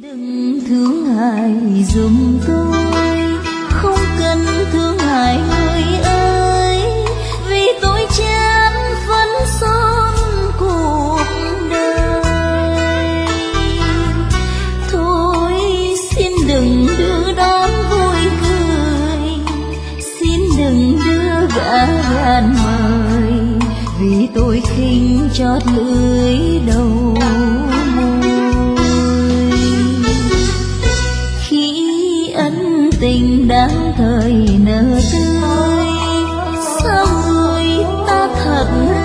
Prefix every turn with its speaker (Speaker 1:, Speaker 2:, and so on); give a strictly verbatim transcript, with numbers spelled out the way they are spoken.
Speaker 1: Đừng thương hại giùm tôi, không cần thương hại người ơi, vì tôi chán phấn son cuộc đời. Thôi xin đừng đưa đón vui cười, xin đừng đưa gã gàn mời, vì tôi khinh chót lưỡi đầu tình đang thời nở tươi. Sao người ta thật